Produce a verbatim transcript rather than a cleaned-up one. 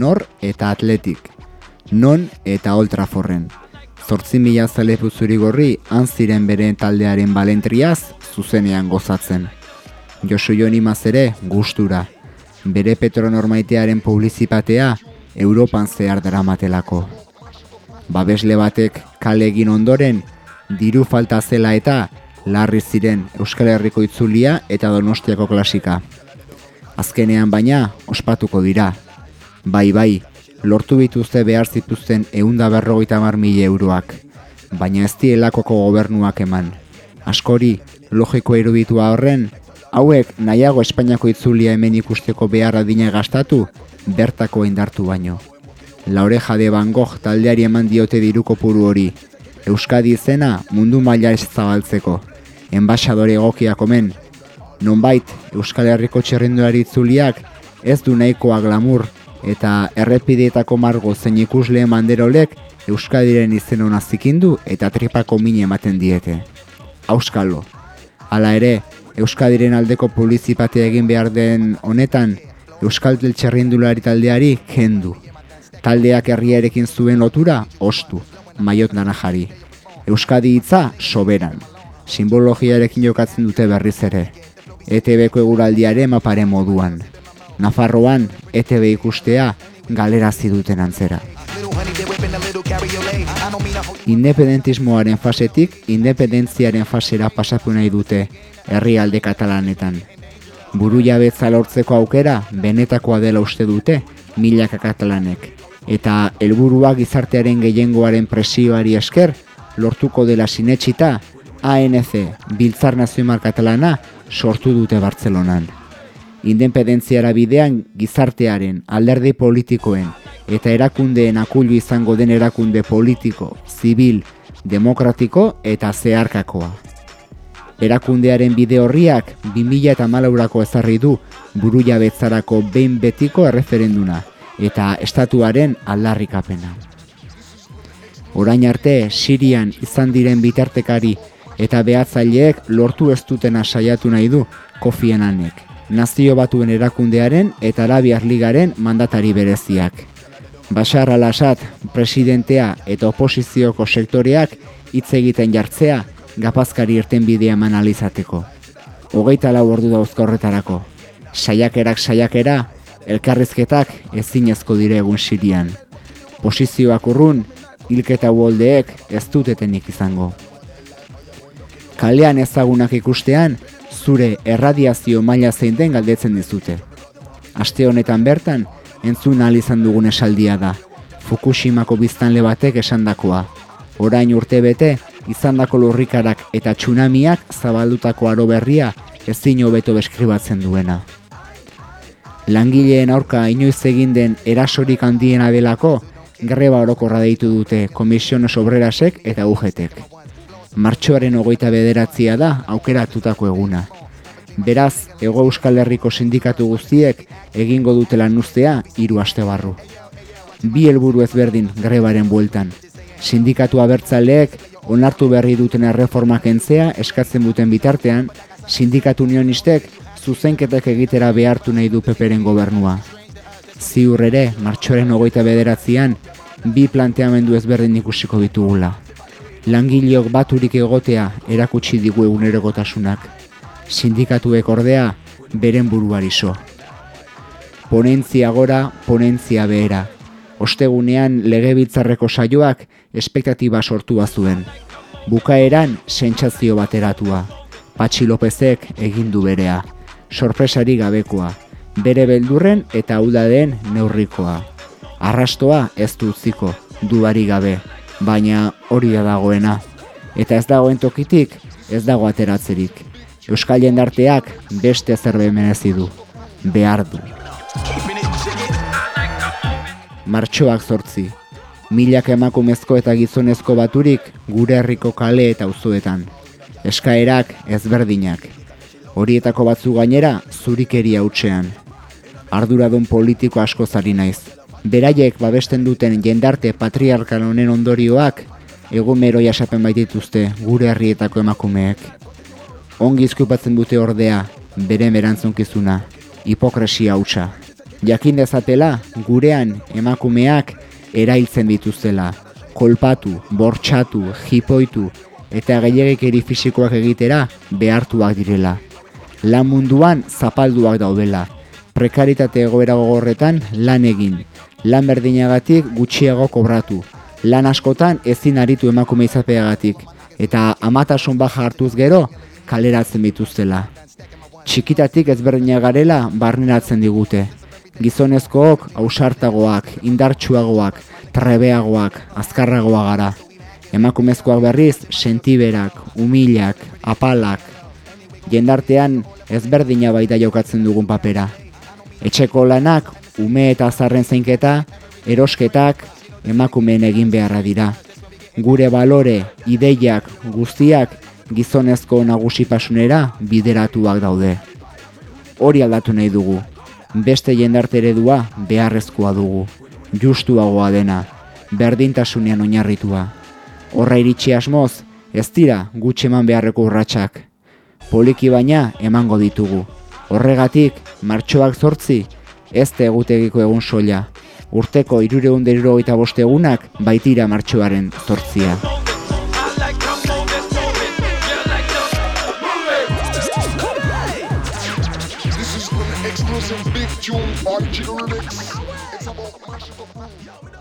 nor eta Atletik, non eta Old Trafforden. Zortzi mila zaletu zuri-gorri han ziren bere taldearen balentriaz zuzenean gozatzen. Josu Jonimaz ere gustura, bere Petronormaitearen publizipatea Europan zehar daramatelako. Babesle batek kale egin ondoren, diru falta zela eta larri ziren Euskal Herriko itzulia eta Donostiako klasika. Azkenean baina ospatuko dira. Bai, bai, lortu bituzte behar zituzten ehun eta berrogeita hamar mila euroak, baina ez dielakoko gobernuak eman. Askori, logiko eruditua horren, hauek nahiago Espainiako itzulia hemen ikusteko behar adina gastatu, bertako indartu baino. La Oreja de Van Gogh taldeari eman diote diru kopuru hori, Euskadi izena mundu maila ez zabaltzeko, enbaxadore egokiak omen. Nonbait, Euskal Herriko txerrendulari itzuliak ez du nahikoa glamur, eta errepideetako margo zein ikusleen banderolek Euskadiren izen hona zikindu eta tripako min ematen diete. Auskalo. Hala ere, Euskadiren aldeko publizipatea egin behar den honetan, Euskaltel txerrendulari taldeari kendu. Taldeak herriarekin zuen lotura, ostu, maiot naranjari. Euskadi hitza soberan. Simbologiarekin jokatzen dute berriz ere. E T Bko eguraldiaren maparen moduan. Nafarroan E T B ikustea galerazi duten antzera. Independentismoaren fasetik independentziaren fasera pasatu nahi dute herrialde katalanetan. Burujabetza lortzeko aukera benetakoa dela uste dute milaka katalanek, eta helburua gizartearen gehiengoaren presioari esker lortuko dela sinetsita A N C, Biltzar Nazional Katalana, sortu dute Bartzelonan. Independentziara bidean gizartearen, alderdi politikoen eta erakundeen akullu izango den erakunde politiko, zibil, demokratiko eta zeharkakoa. Erakundearen bide horriak bi mila hamalaurako ezarri du burujabetzarako behin betiko erreferenduna eta estatuaren aldarrikapena. Orain arte, Sirian izan diren bitartekari eta behatzaileek lortu ez dutena saiatu nahi du Kofi Annanek, Nazio Batuen erakundearen eta Arabiar Ligaren mandatari bereziak. Bashar al-Assad presidentea eta oposizioko sektoreak hitz egiten jartzea gapazkari irtenbidea eman ahal izateko. Hogeita lau ordu dauzka horretarako. Saiakerak saiakera, elkarrizketak ezinezko dire egun Sirian. Posizioak urrun, hilketa uholdeek ez dutetenik izango. Kalean ezagunak ikustean, zure erradiazio maila zein den galdetzen dizute. Aste honetan bertan, entzun ahal izan dugun esaldia da. Fukushimako biztanle batek esandakoa. Orain urte bete, izandako lurrikarak eta tsunamiak zabaldutako aro berria ezin hobeto beskribatzen duena. Langileen aurka inoiz egin den erasorik handiena delako, greba orokorra deitu dute Komisiones Obrerasek eta U G Tek. Martxoaren hogeita bederatzia da aukeratutako eguna. Beraz, Hego Euskal Herriko sindikatu guztiek egingo dute lan uztea hiru aste barru. Bi helburu ezberdin grebaren bueltan. Sindikatu abertzaleek onartu berri duten erreformak kentzea eskatzen duten bitartean, sindikatu unionistek zuzenketak egitera behartu nahi du Peperen gobernua. Ziur ere, martxoaren hogeita bederatzian, bi planteamendu ezberdin ikusiko ditugula. Langileok baturik egotea erakutsi digu egunerokotasunak. Sindikatuek ordea beren buruari so. Ponentzia gora, ponentzia behera. Ostegunean legebiltzarreko saioak espektatiba sortua zuen. Bukaeran sentsazio bateratua. Patxi Lopezek egin du berea. Sorpresari gabekoa. Bere beldurren eta udadeen neurrikoa. Arrastoa ez du utziko, dudarik gabe, baina hori da dagoena. Eta ez dagoen tokitik, ez dago ateratzerik. Euskal jendarteak beste zerbait merezi du. Behar du. Martxoak zortzi. Milak emakumezko eta gizonezko baturik gure herriko kale eta auzoetan. Eskaerak ezberdinak. Horietako batzu gainera zurikeria hutsean. Arduradun politiko asko zari naiz. Beraiek babesten duten jendarte patriarkal honen ondorioak egunero jasapen baitituzte gure herrietako emakumeek. Ongi izkupatzen dute ordea, bere merantzunkizuna, hipokresia hutsa. Jakin dezatela, gurean emakumeak erailtzen dituztela, kolpatu, bortxatu, jipoitu eta gehiagikeri fisikoak egitera behartuak direla. Lan munduan zapalduak daudela, prekaritate egoera gogorretan lan egin, lan berdinagatik gutxiago kobratu, lan askotan ezin aritu emakume izateagatik, eta amatasun baja hartuz gero kaleratzen dituztela. Txikitatik ezberdinak garela barneratzen digute. Gizonezkook ausartagoak, indartsuagoak, trebeagoak, azkarragoa gara. Emakumezkoak berriz sentiberak, umilak, apalak. Jendartean ezberdina baita jokatzen dugun papera. Etxeko lanak, ume eta zarren zeinketa, erosketak, emakumeen egin beharra dira. Gure balore, ideiak, guztiak gizonezko nagusipasunera bideratuak daude. Hori aldatu nahi dugu. Beste jendarte eredua beharrezkoa dugu. Justuagoa dena, berdintasunean oinarritua. Horra iritsi asmoz, ez dira gutxi eman beharreko urratsak. Poliki baina emango ditugu. Horregatik, martxoak zortzi, ez da egutegiko egun soila. Urteko hirurehun eta hirurogeita bost egunak baitira martxoaren zortzia. Exclusive big tune, R G remix. It's about mash it up.